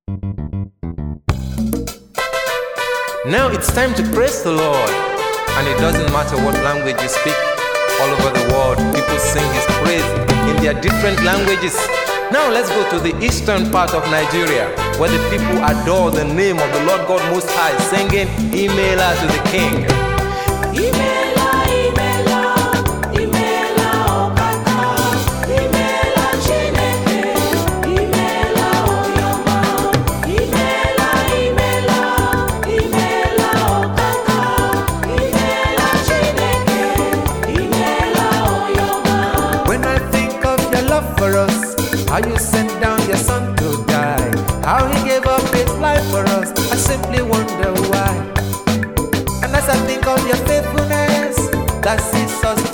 Now it's time to praise the Lord, and it doesn't matter what language you speak. All over the world, people sing His praise in their different languages. Now let's go to the eastern part of Nigeria, where the people adore the name of the Lord God Most High, singing Imela to the King. Imela, Imela, Imela, Okaka, Imela, Chineke, Imela, Oyoma, Imela, Imela, Imela, Okaka, Imela, Chineke, Imela, Oyoma. When I think of your love for us, how you sent down your son to die, how he gave up his life for us, I simply wonder why. And as I think of your faithfulness, that sees us